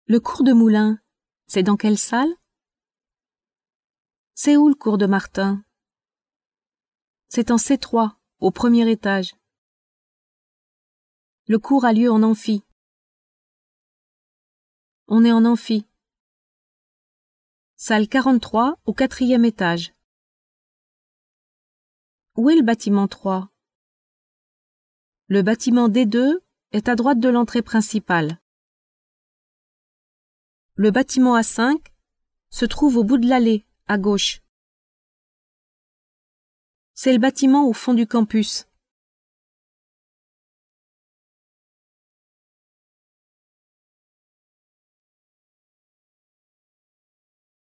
Le cours de Moulin, c'est dans quelle salle? C'est où le cours de Martin? C'est en C3, au premier étage. Le cours a lieu en amphi. On est en amphi. Salle 43, au 4e étage. Où est le bâtiment 3? Le bâtiment D2 est à droite de l'entrée principale. Le bâtiment A5 se trouve au bout de l'allée, à gauche. C'est le bâtiment au fond du campus.